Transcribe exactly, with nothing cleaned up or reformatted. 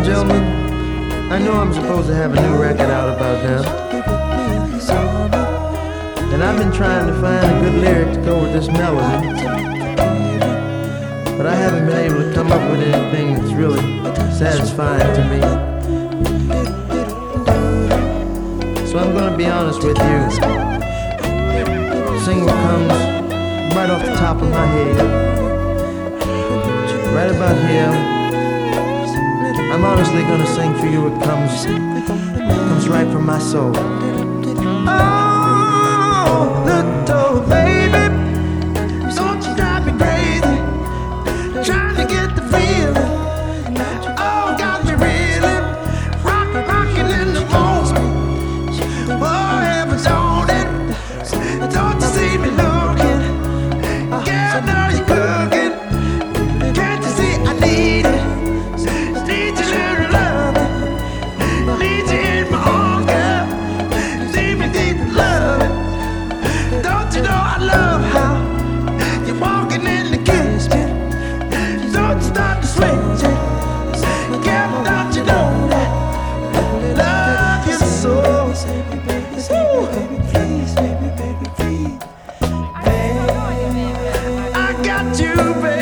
gentlemen, I know I'm supposed to have a new record out about now, and I've been trying to find a good lyric to go with this melody, but I haven't been able to come up with anything that's really satisfying to me. So I'm gonna be honest with you. Sing what comes right off the top of my head, right about here. I'm honestly gonna sing for you what comes, comes right from my soul. Oh, little baby, don't you drive me crazy, trying to get the feeling. Oh, got me reeling, rockin', rockin' in the moment. Oh, heaven on it, don't you see me looking? Yeah, I know you're cooking. Can't you see I need it? Need you to love it. Need you in my arms, girl. Need me deep to love it. Don't you know I love how you're walking in the kitchen? Don't you start to swing it? Girl, don't you know that I love you so? Ooh. I got you, baby.